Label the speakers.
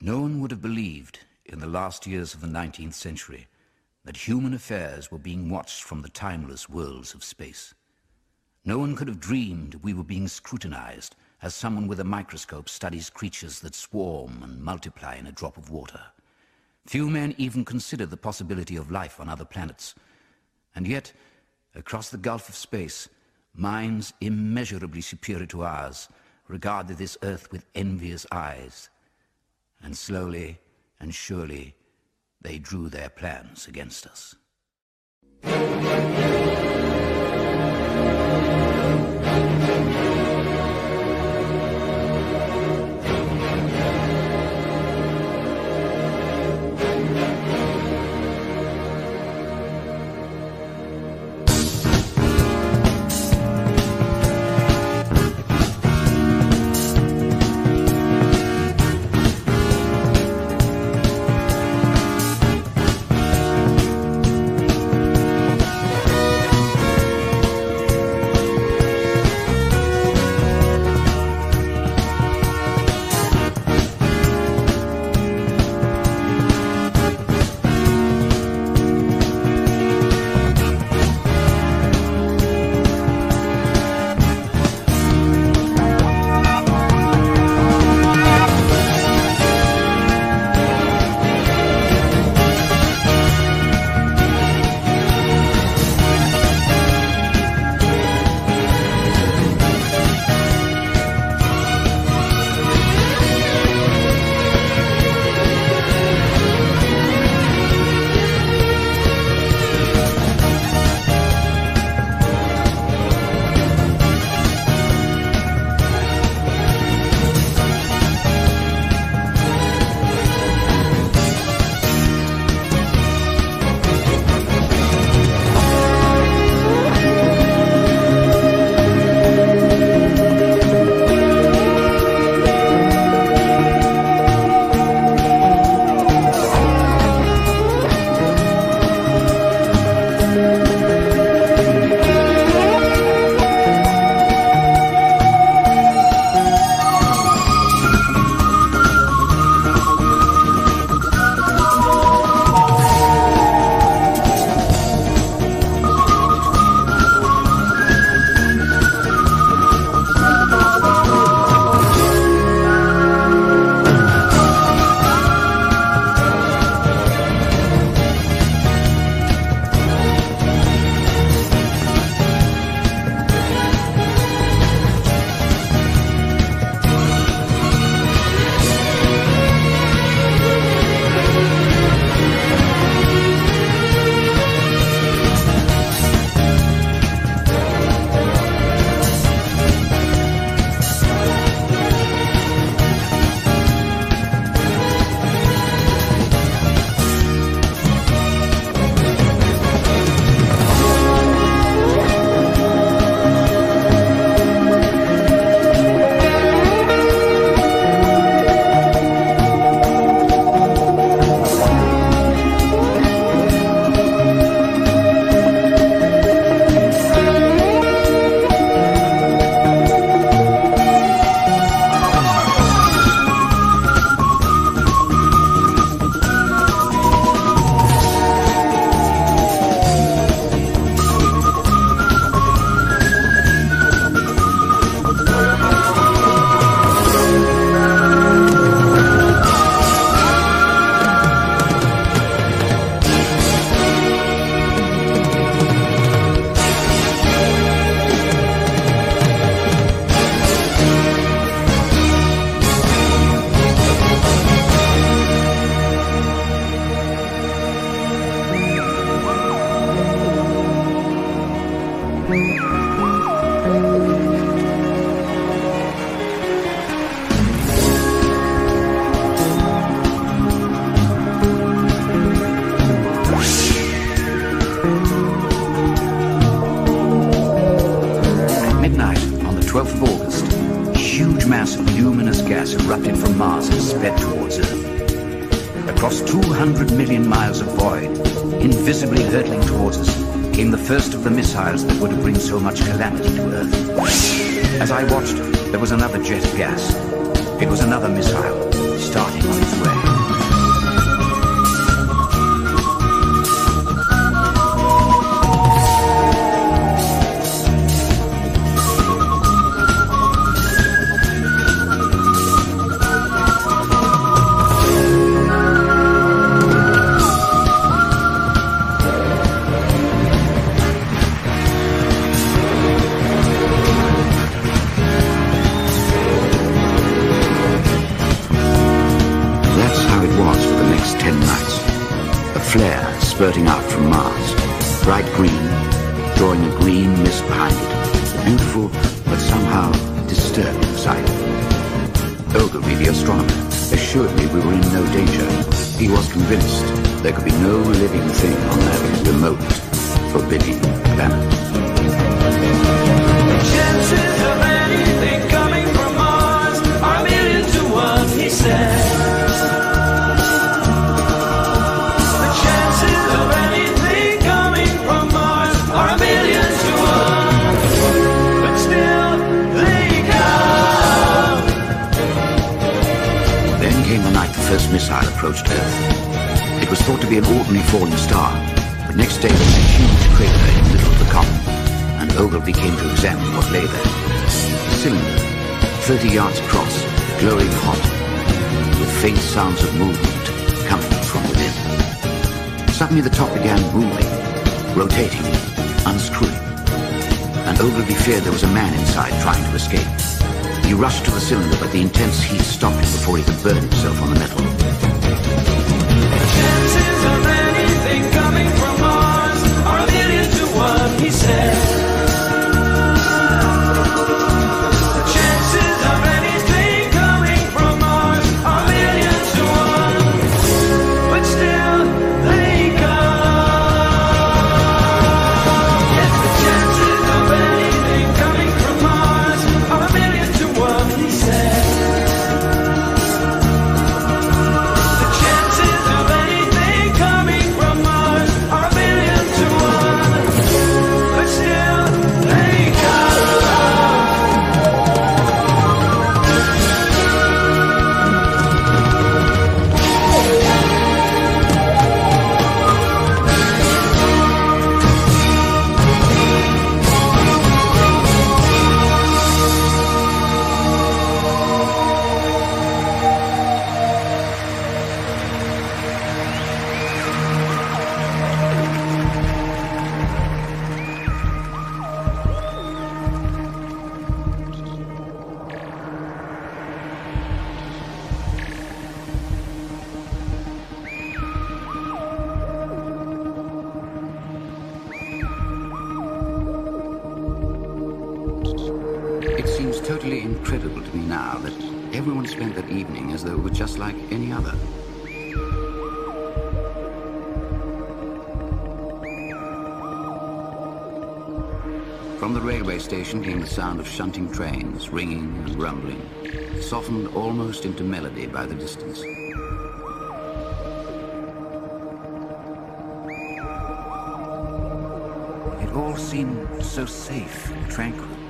Speaker 1: No one would have believed in the last years of the 19th century that human affairs were being watched from the timeless worlds of space. No one could have dreamed we were being scrutinized as someone with a microscope studies creatures that swarm and multiply in a drop of water. Few men even considered the possibility of life on other planets. And yet, across the gulf of space, minds immeasurably superior to ours regarded this Earth with envious eyes. And slowly and surely, they drew their plans against us. Erupted from Mars and sped towards Earth. Across 200 million miles of void, invisibly hurtling towards us, came the first of the missiles that were to bring so much calamity to Earth. As I watched, there was another jet of gas. It was another missile, starting on its way. next 10 nights. A flare spurting out from Mars, bright green, drawing a green mist behind it. A beautiful, but somehow disturbing sight. Ogilvy, the astronomer, assured me we were in no danger. He was convinced there could be no living thing on that remote, forbidding planet.
Speaker 2: The chances of anything coming from Mars are 1,000,000 to 1, he said. The chances of anything coming from Mars are 1,000,000 to 1, but still they come.
Speaker 1: Then came the night the first missile approached Earth. It was thought to be an ordinary falling star, but next day there was a huge crater in the middle of the comet, and Ogilvy came to examine what lay there. A cylinder, 30 yards across, glowing hot, with faint sounds of movement coming from within. Suddenly the top began moving, rotating, unscrewing, and Ogilvy feared there was a man inside trying to escape. He rushed to the cylinder, but the intense heat stopped him before he could burn himself on the metal.
Speaker 2: The chances of anything coming from Mars are 1,000,000 to 1, he said. The chances of anything coming from Mars are 1,000,000 to 1, but still they come. Yes, the chances of anything coming from Mars are 1,000,000 to 1, he said. The chances of anything coming from Mars are 1,000,000 to 1, but still they come.
Speaker 1: It seems totally incredible to me now that everyone spent that evening as though it were just like any other. From the railway station came the sound of shunting trains, ringing and rumbling, softened almost into melody by the distance. It all seemed so safe and tranquil.